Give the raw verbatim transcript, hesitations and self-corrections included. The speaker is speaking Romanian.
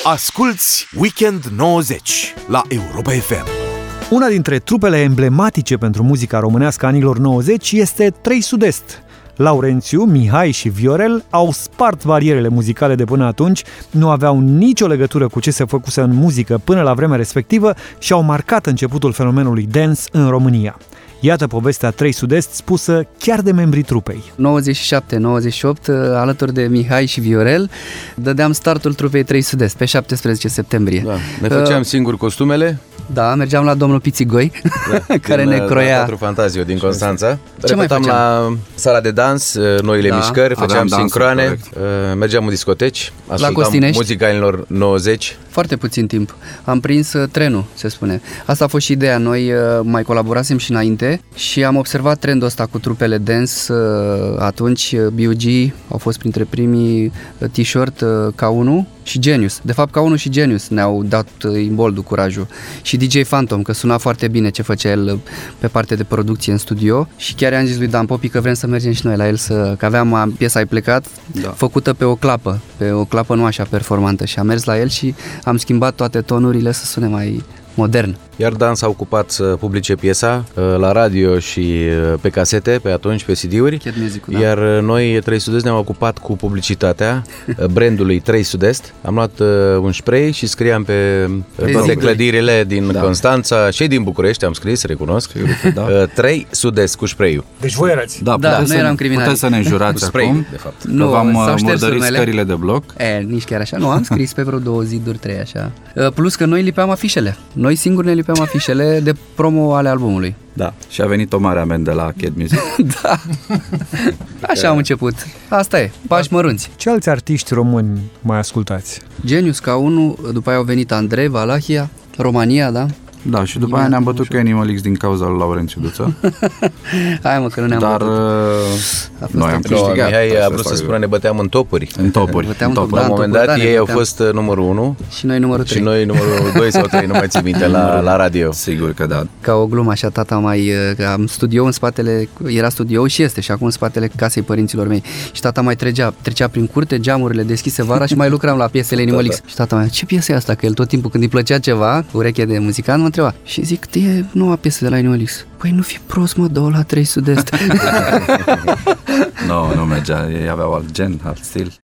Asculți Weekend nouăzeci la Europa F M. Una dintre trupele emblematice pentru muzica românească anilor nouăzeci este Trei Sud-Est. Laurențiu, Mihai și Viorel au spart barierele muzicale de până atunci, nu aveau nicio legătură cu ce se făcuse în muzică până la vremea respectivă și au marcat începutul fenomenului dance în România. Iată povestea Trei Sud-Est spusă chiar de membrii trupei. nouăzeci și șapte nouăzeci și opt, alături de Mihai și Viorel, dădeam startul trupei Trei Sud-Est pe șaptesprezece septembrie. Da, ne făceam uh, singuri costumele. Da, mergeam la domnul Pițigoi, da, care din, ne croia. Teatru Fantazio din Constanța. Ce Repetam la sala de dans, noile da. mișcări, făceam Aveam sincroane, dansul, mergeam în discoteci, ascultam muzica anilor nouăzeci. Foarte puțin timp. Am prins trenul, se spune. Asta a fost și ideea. Noi mai colaborasem și înainte și am observat trendul ăsta cu trupele dance. Atunci B U G au fost printre primii, T-shirt, K unu și Genius. De fapt, K unu și Genius ne-au dat imboldul, curajul. Și D J Phantom, că suna foarte bine ce făcea el pe partea de producție în studio. Și chiar i-am zis lui Dan Popi că vrem să mergem și noi la el, să, că aveam piesa Ai plecat, da, făcută pe o clapă, pe o clapă nu așa performantă. Și am mers la el și am schimbat toate tonurile să sune mai modern. Iar Dan s-a ocupat să publice piesa la radio și pe casete, pe atunci, pe C D-uri. Da. Iar noi, Trei Sud-Est, ne-am ocupat cu publicitatea brandului Trei Sud-Est. Am luat un spray și scriam pe, pe toate clădirile din da. Constanța și din București, am scris, recunosc, da. Trei Sud-Est cu spray-ul. Deci voi erați? Da, da noi eram criminali. Puteți să ne jurați spray, acum, de fapt. Nu, v-am murdărit scările de bloc. E, nici chiar așa, nu, am scris pe vreo două ziduri, trei așa. Plus că noi lipeam afișele. Noi singuri ne lipeam afișele de promo ale albumului. Da, și a venit o mare amendă la Kid Music. Da, așa am început. Asta e, pași mărunți. Ce alți artiști români mai ascultați? Genius, K unu, după aia au venit Andrei, Valahia, România, da? Da, și după aia ne-am bătut cu Animal X din cauza lui Laurențiu Duță. Hai mă, că nu ne-am Dar bătut. noi am câștigat. Mihai a vrut să spună ne băteam în topuri. În topuri. În top. La un moment dat ei au fost numărul unu și noi numărul trei. Și noi numărul doi sau trei, nu mai țin minte, la, la radio. Sigur că da. Ca o glumă așa, tata mai... Am studio în spatele, era studio și este și acum în spatele casei părinților mei. Și tata mai trecea, trecea prin curte, geamurile deschise vara și mai lucram la piesele Animal X. Da, da. Și tata mai, ce piesă e asta? Că el tot timpul când îi plăcea ceva, ureche de muzicant, mă întreba. Și zic, e noua piesă de la Animal X. Păi nu fi prost, mă, două la Trei Sud-Est. Nu, no, nu mergea, ei aveau alt gen, alt stil.